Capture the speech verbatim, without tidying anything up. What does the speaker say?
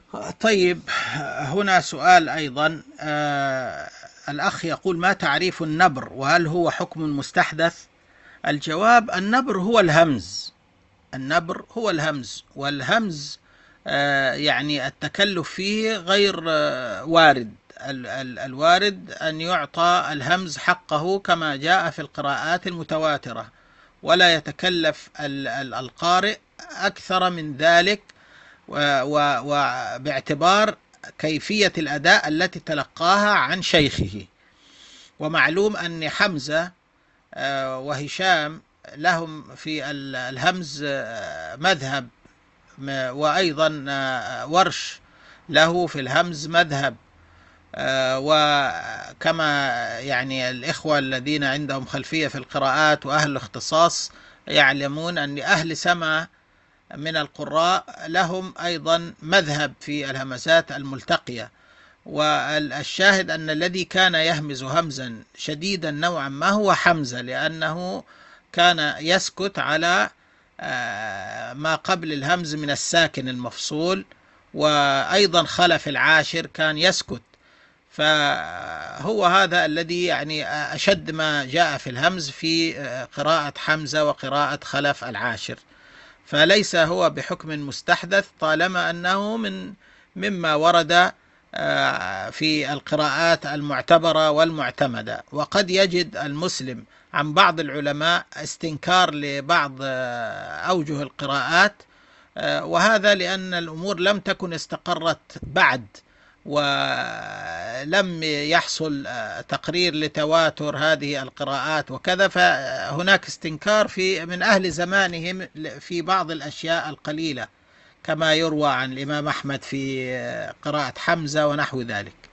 طيب، هنا سؤال أيضا. آه الأخ يقول: ما تعريف النبر، وهل هو حكم مستحدث؟ الجواب: النبر هو الهمز. النبر هو الهمز، والهمز آه يعني التكلف فيه غير آه وارد. ال ال الوارد أن يعطى الهمز حقه كما جاء في القراءات المتواترة، ولا يتكلف ال ال القارئ أكثر من ذلك، وباعتبار كيفية الأداء التي تلقاها عن شيخه. ومعلوم أن حمزة آه، وهشام لهم في الهمز آه، مذهب، وأيضا آه، ورش له في الهمز مذهب. آه، وكما يعني الإخوة الذين عندهم خلفية في القراءات وأهل الاختصاص يعلمون أن أهل سما من القراء لهم أيضا مذهب في الهمزات الملتقية. والشاهد أن الذي كان يهمز همزا شديدا نوعا ما هو حمزة، لأنه كان يسكت على ما قبل الهمز من الساكن المفصول، وأيضا خلف العاشر كان يسكت. فهو هذا الذي يعني أشد ما جاء في الهمز في قراءة حمزة وقراءة خلف العاشر. فليس هو بحكم مستحدث طالما أنه من مما ورد في القراءات المعتبرة والمعتمدة. وقد يجد المسلم عن بعض العلماء استنكار لبعض أوجه القراءات، وهذا لأن الأمور لم تكن استقرت بعد، ولم يحصل تقرير لتواتر هذه القراءات وكذا، فهناك استنكار في من أهل زمانهم في بعض الأشياء القليلة، كما يروى عن الإمام أحمد في قراءة حمزة ونحو ذلك.